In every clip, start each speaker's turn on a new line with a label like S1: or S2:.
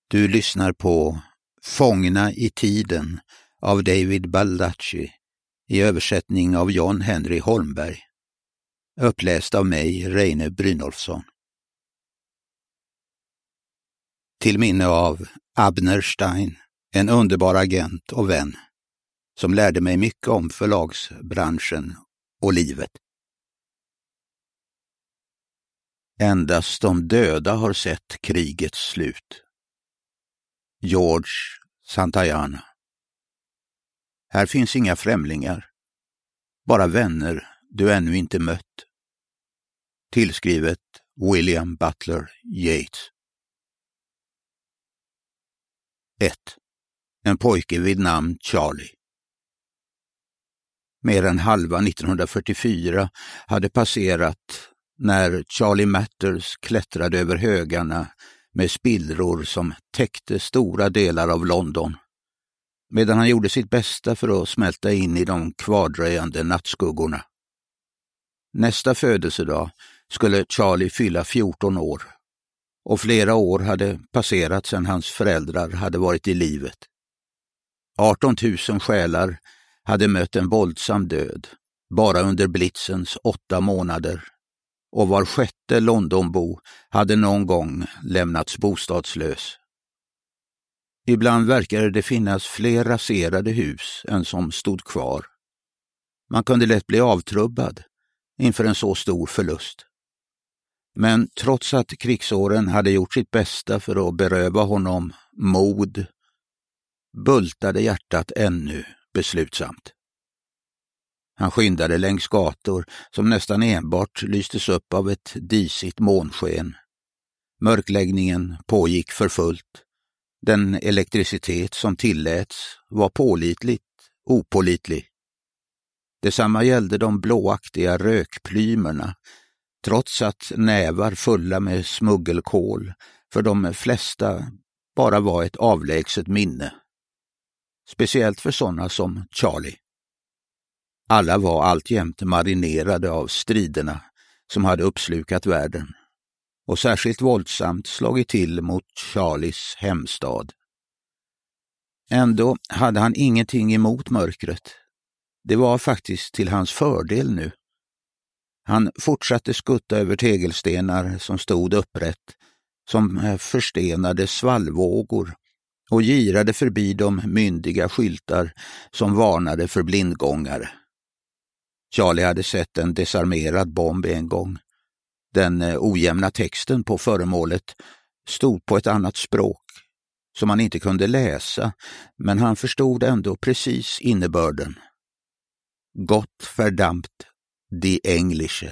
S1: Du lyssnar på Fångna i tiden av David Baldacci i översättning av John Henry Holmberg. Uppläst av mig, Reine Brynolfsson. Till minne av Abner Stein, en underbar agent och vän som lärde mig mycket om förlagsbranschen och livet. Endast de döda har sett krigets slut. George Santayana. Här finns inga främlingar, bara vänner du ännu inte mött. Tillskrivet William Butler Yeats. 1. En pojke vid namn Charlie. Mer än halva 1944 hade passerat när Charlie Matters klättrade över högarna med spillror som täckte stora delar av London, medan han gjorde sitt bästa för att smälta in i de kvardröjande nattskuggorna. Nästa födelsedag skulle Charlie fylla 14 år, och flera år hade passerat sedan hans föräldrar hade varit i livet. 18 000 själar hade mött en våldsam död bara under blitzens 8 månader, och var sjätte Londonbo hade någon gång lämnats bostadslös. Ibland verkade det finnas fler raserade hus än som stod kvar. Man kunde lätt bli avtrubbad inför en så stor förlust. Men trots att krigsåren hade gjort sitt bästa för att beröva honom mod, bultade hjärtat ännu beslutsamt. Han skyndade längs gator som nästan enbart lystes upp av ett disigt månsken. Mörkläggningen pågick för fullt. Den elektricitet som tilläts var pålitligt opålitlig. Detsamma gällde de blåaktiga rökplymerna, trots att nävar fulla med smuggelkol för de flesta bara var ett avlägset minne. Speciellt för sådana som Charlie. Alla var alltjämt marinerade av striderna som hade uppslukat världen, och särskilt våldsamt slagit till mot Charlies hemstad. Ändå hade han ingenting emot mörkret. Det var faktiskt till hans fördel nu. Han fortsatte skutta över tegelstenar som stod upprätt, som förstenade svallvågor, och girade förbi de myndiga skyltar som varnade för blindgångare. Charlie hade sett en desarmerad bomb en gång. Den ojämna texten på föremålet stod på ett annat språk som han inte kunde läsa, men han förstod ändå precis innebörden. Gott verdammt die Englische.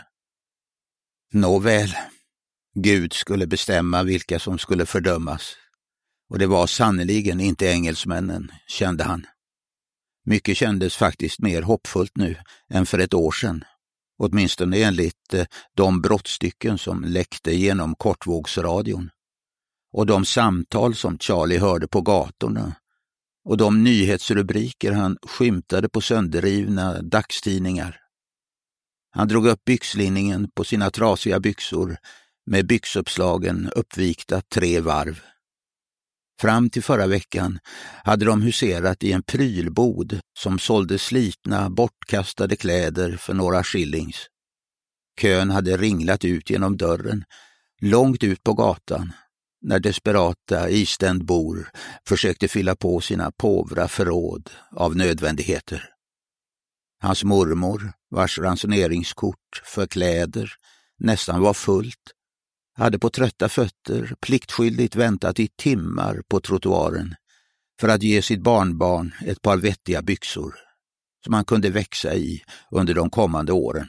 S1: Nåväl, Gud skulle bestämma vilka som skulle fördömas, och det var sannoliken inte engelsmännen, kände han. Mycket kändes faktiskt mer hoppfullt nu än för ett år sedan, åtminstone enligt de brottstycken som läckte genom kortvågsradion, och de samtal som Charlie hörde på gatorna, och de nyhetsrubriker han skymtade på sönderrivna dagstidningar. Han drog upp byxlinningen på sina trasiga byxor med byxuppslagen uppvikta 3 varv. Fram till förra veckan hade de huserat i en prylbod som sålde slitna, bortkastade kläder för några shillings. Kön hade ringlat ut genom dörren, långt ut på gatan, när desperata iständbor försökte fylla på sina påvra förråd av nödvändigheter. Hans mormor, vars ransoneringskort för kläder nästan var fullt, hade på trötta fötter pliktskyldigt väntat i timmar på trottoaren för att ge sitt barnbarn ett par vettiga byxor som han kunde växa i under de kommande åren.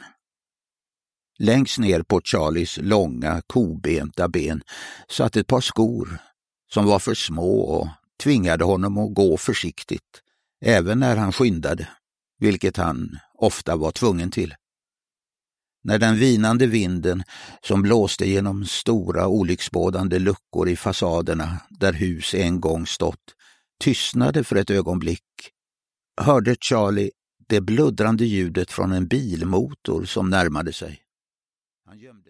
S1: Längst ner på Charlies långa, kobenta ben satt ett par skor som var för små och tvingade honom att gå försiktigt, även när han skyndade, vilket han ofta var tvungen till. När den vinande vinden som blåste genom stora olycksbådande luckor i fasaderna där hus en gång stått tystnade för ett ögonblick, hörde Charlie det bluddrande ljudet från en bilmotor som närmade sig. Han gömde